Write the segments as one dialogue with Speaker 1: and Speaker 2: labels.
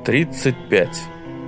Speaker 1: 35.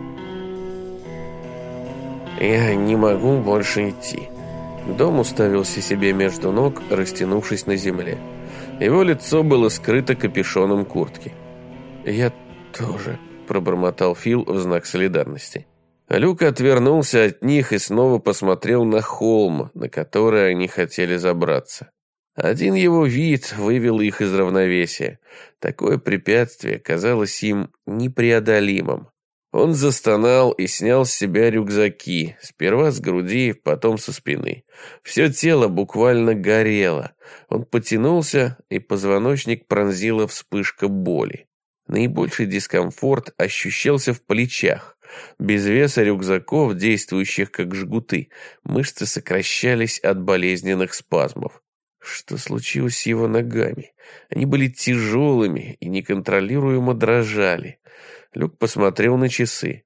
Speaker 1: Я не могу больше идти. Дом уставился себе между ног, растянувшись на земле. Его лицо было скрыто капюшоном куртки. «Я тоже», — пробормотал Фил в знак солидарности. Люк отвернулся от них и снова посмотрел на холм, на который они хотели забраться. Один его вид вывел их из равновесия. Такое препятствие казалось им непреодолимым. Он застонал и снял с себя рюкзаки, сперва с груди, потом со спины. Все тело буквально горело. Он потянулся, и позвоночник пронзила вспышка боли. Наибольший дискомфорт ощущался в плечах. Без веса рюкзаков, действующих как жгуты, мышцы сокращались от болезненных спазмов. Что случилось с его ногами? Они были тяжелыми и неконтролируемо дрожали. Люк посмотрел на часы.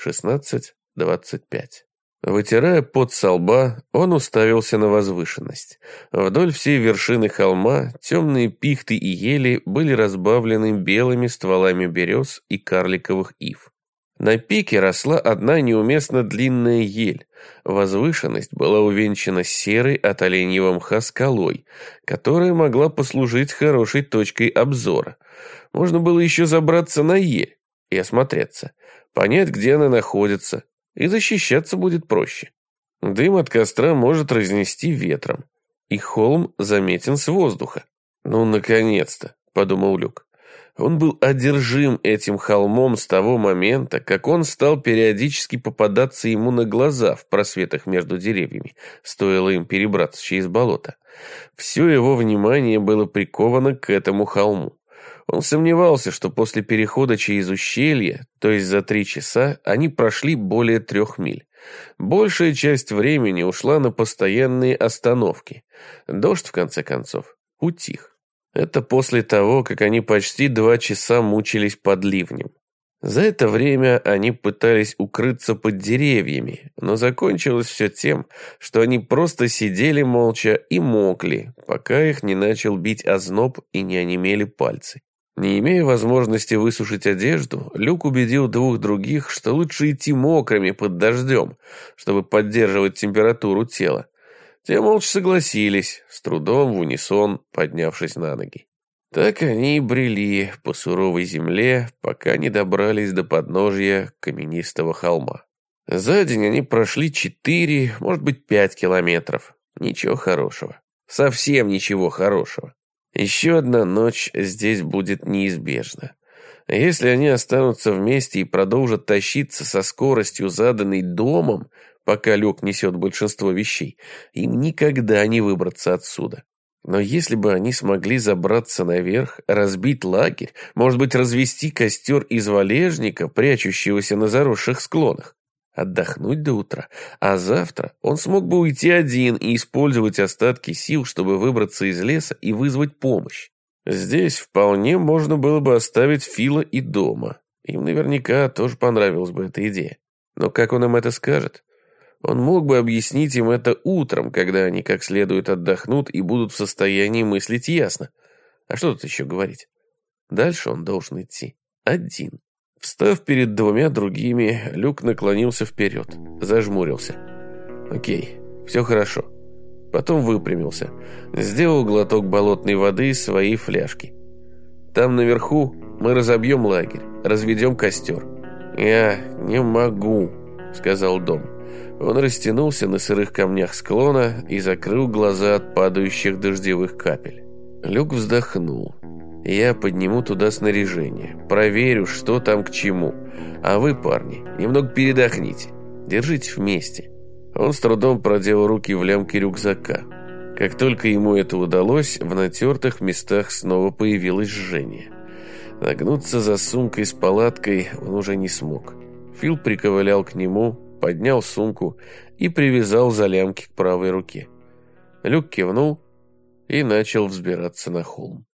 Speaker 1: 16:25. Вытирая пот со лба, он уставился на возвышенность. Вдоль всей вершины холма темные пихты и ели были разбавлены белыми стволами берез и карликовых ив. На пике росла одна неуместно длинная ель. Возвышенность была увенчана серой от оленьего мха скалой, которая могла послужить хорошей точкой обзора. Можно было еще забраться на ель и осмотреться, понять, где она находится, и защищаться будет проще. Дым от костра может разнести ветром, и холм заметен с воздуха. «Ну, наконец-то», — подумал Люк. Он был одержим этим холмом с того момента, как он стал периодически попадаться ему на глаза в просветах между деревьями, стоило им перебраться через болото. Все его внимание было приковано к этому холму. Он сомневался, что после перехода через ущелье, то есть за 3 часа, они прошли более 3 миль. Большая часть времени ушла на постоянные остановки. Дождь, в конце концов, утих. Это после того, как они почти 2 часа мучились под ливнем. За это время они пытались укрыться под деревьями, но закончилось все тем, что они просто сидели молча и мокли, пока их не начал бить озноб и не онемели пальцы. Не имея возможности высушить одежду, Люк убедил 2 других, что лучше идти мокрыми под дождем, чтобы поддерживать температуру тела. Те молча согласились, с трудом в унисон поднявшись на ноги. Так они и брели по суровой земле, пока не добрались до подножья каменистого холма. За день они прошли 4, может быть, 5 километров. Ничего хорошего. Совсем ничего хорошего. Еще одна ночь здесь будет неизбежна. Если они останутся вместе и продолжат тащиться со скоростью, заданной домом, пока Люк несет большинство вещей, им никогда не выбраться отсюда. Но если бы они смогли забраться наверх, разбить лагерь, может быть, развести костер из валежника, прячущегося на заросших склонах, отдохнуть до утра, а завтра он смог бы уйти один и использовать остатки сил, чтобы выбраться из леса и вызвать помощь. Здесь вполне можно было бы оставить Фила и дома. Им наверняка тоже понравилась бы эта идея. Но как он им это скажет? Он мог бы объяснить им это утром, когда они как следует отдохнут и будут в состоянии мыслить ясно. А что тут еще говорить? Дальше он должен идти один. Встав перед 2 другими, Люк наклонился вперед, зажмурился. Окей, все хорошо. Потом выпрямился, сделал глоток болотной воды из своей фляжки. Там наверху мы разобьем лагерь, разведем костер. «Я не могу», — сказал Дом. Он растянулся на сырых камнях склона и закрыл глаза от падающих дождевых капель. Люк вздохнул. «Я подниму туда снаряжение, проверю, что там к чему. А вы, парни, немного передохните, держите вместе». Он с трудом проделал руки в лямке рюкзака. Как только ему это удалось, в натертых местах снова появилось жжение. Нагнуться за сумкой с палаткой он уже не смог. Фил приковылял к нему, поднял сумку и привязал за лямки к правой руке. Люк кивнул и начал взбираться на холм.